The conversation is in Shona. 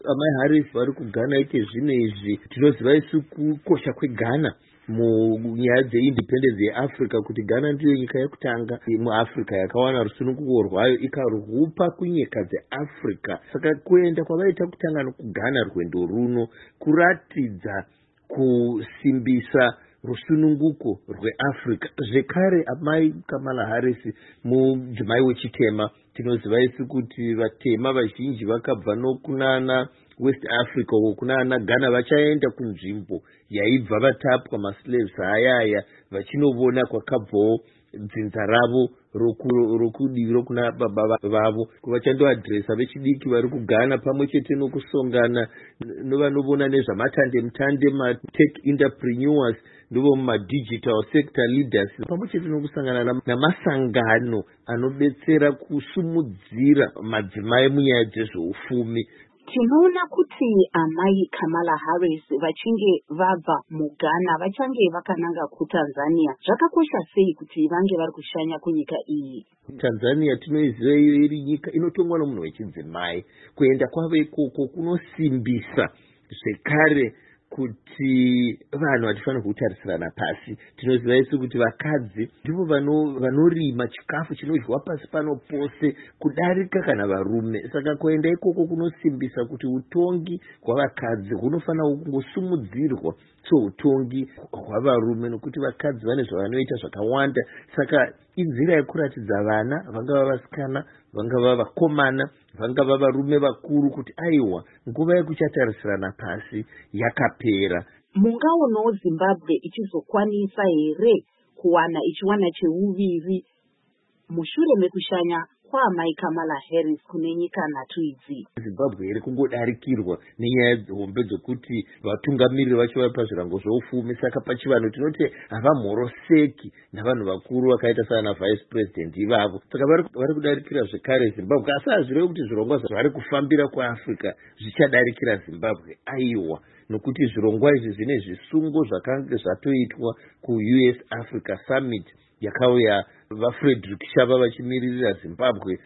Amai Harris vari kuGhana ite zvino izvi tinoziva isu kukosha kweGhana munyaya dzeindependence yeAfrica, kuti Ghana ndiyo nyika yekutanga muAfrica yakawana rusununguko rwayo ikarupa kunyika dzeAfrica. Saka kuenda kwavaita kutanga nokuGhana rwendo runo kuratidza kusimbisa rusununguko rweAfrica. Zvekare amai Kamala Harris mudzimai wechitema, tinoziva isu kuti vatema vazhinji vakabva nokunana West Africa uko kunana Ghana vachaenda kunzvimbo yaibva vatapwa maslaves ayaya vachinovona kwakabvawo dzinza ravo rokudiro kuna baba vavo, vachandoadresa vechidiki vari kuGhana pamwe chete nokusongana novanovona nezvamatande matech entrepreneurs ndivo mumadigital sector leaders, pamwe chete nokusangana namasangano anobetsera kusumudzira madzimai munyaya dzezveufumi. Tinoona kuti amai Kamala Harris vachinge vabva muGhana vachange vakananga kuTanzania. Zvakakosha sei kuti vange vari kushanya kunyika iyi? Tanzania tinoiziva iri nyika inotongwa nomunhu wechidzimai. Kuenda kwavo ikoko kunosimbisa zvekare kuti vanhu vatifanira kutarisirana pasi. Tinoziva isu kuti vakadzi ndivo vanorima chikafu chinodyiwa pasi pano pose kudarika kana varume. Saka kuenda ikoko kunosimbisa kuti utongi hwavakadzi hunofanira kungosumudzirwa soutongi hwavarume, nokuti vakadzi vane zvavanoita zvakawanda. Saka inzira yekuratidza vana, vangava vasikana, vangava vakomana, vangava varume vakuru, kuti aiwa nguva yekuchatarisirana pasi yakapera. Mungaonawo Zimbabwe ichizokwanisa here ichiwana cheuviri mushure mekushanya kwaamai Kamala Harris kune nyika nhatu idzi? Zimbabwe iri kungodarikirwa nenyaya hombe dzokuti vatungamiriri vacho vari pazvirango zvoufumi. Saka pachivanhu tinoti havamhoroseki navanhu vakuru vakaita sana vice president ivavo. Saka vari kudarikira zvekare Zimbabwe, asi hazvirevi kuti zvirongwa zvari kufambira kuAfrica zvichadarikira Zimbabwe. Aiwa, nokuti zvirongwa izvi zvine zvisungo zvakanga zvatoitwa kuUS Africa Summit yakauya vaFrederick Shava vachimiririra Zimbabwe